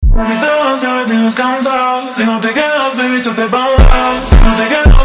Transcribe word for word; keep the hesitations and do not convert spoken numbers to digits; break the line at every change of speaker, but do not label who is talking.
Me tengo ansia de descansar. Si no te quedas, baby, yo te bajo. Si no te quedas